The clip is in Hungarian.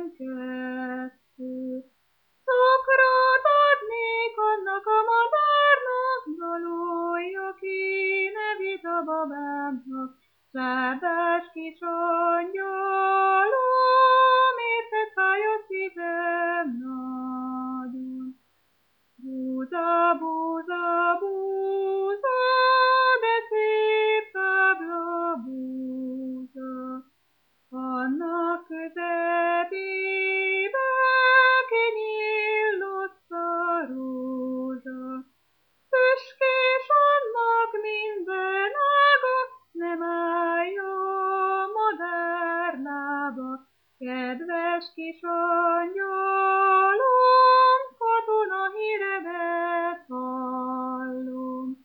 kettő. Cukrot adnék annak a madárnak, dalolja ki nevét a babámnak. Szárdás kis angyalom, érted fáj a szívem nagyon. Búza, búza, búza, de szép tábla búza. Annak közepébe kinyílott a rózsa. Tüskés annak minden ága, nem állja a madár lába. Kedves kis angyal,